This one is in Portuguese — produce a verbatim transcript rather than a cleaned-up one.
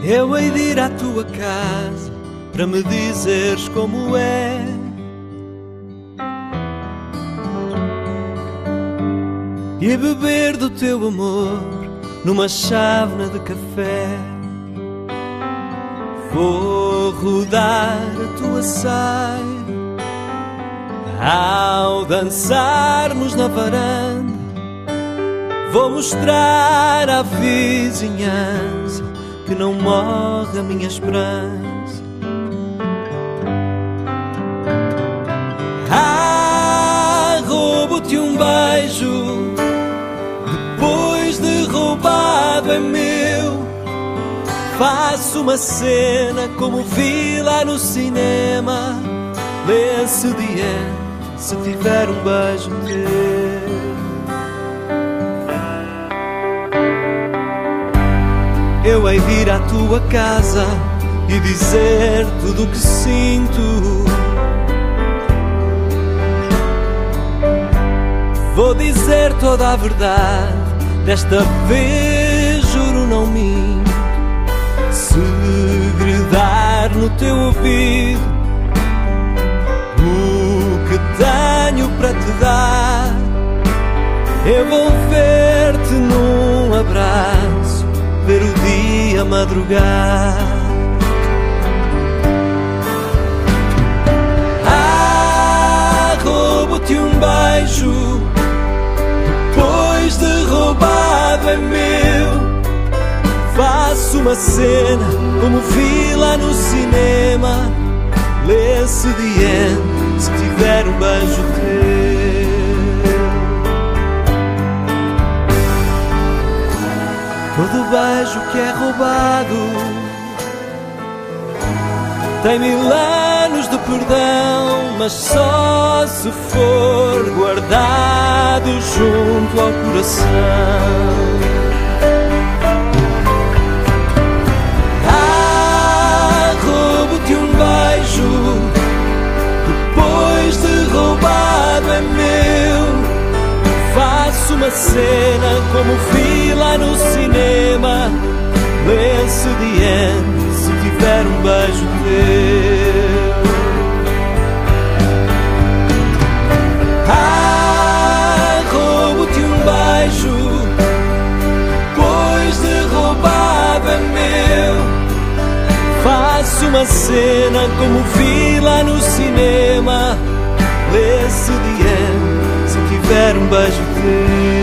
Eu hei de ir à tua casa para me dizeres como é. E beber do teu amor numa chávena de café. Vou rodar a tua saia ao dançarmos na varanda. Vou mostrar à vizinhança que não morre a minha esperança. Ah, roubo-te um beijo depois de roubado é meu. Faço uma cena como vi lá no cinema. Lê-se diante se tiver um beijo teu. Eu hei de ir à tua casa e dizer tudo o que sinto. Vou dizer toda a verdade, desta vez juro não minto. Segredar no teu ouvido o que tenho para te dar. Envolver-te num abraço, ver o dia madrugar. Ah, roubo-te um beijo depois de roubado é meu. Faço uma cena como vi lá no cinema. Lê-se diante se tiver um beijo teu. Todo beijo que é roubado tem mil anos de perdão, mas só se for guardado junto ao coração. Ah, roubo-te um beijo depois de roubado é meu. Faço uma cena como vi lá no cinema. Lê-se diante se tiver um beijo teu. Ah, roubo-te um beijo depois de roubado é meu. Faço uma cena como vi lá no cinema. Lê-se diante se tiver um beijo teu.